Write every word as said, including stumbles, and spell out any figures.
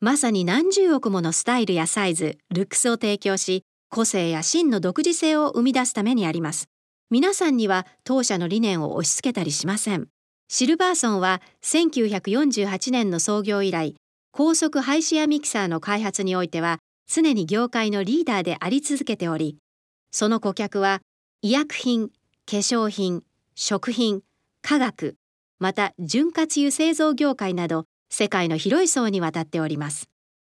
まさに何十億ものスタイルやサイズ、ルックスを提供し、個性や真の独自性を生み出すためにあります。皆さんには当社の理念を押し付けたりしません。シルバーソンはせんきゅうひゃくよんじゅうはちねんの創業以来、高速ハイシェアミキサーの開発においては常に業界のリーダーであり続けており、その顧客は医薬品、化粧品、食品、化学、また潤滑油製造業界など世界の広い層にわたっております。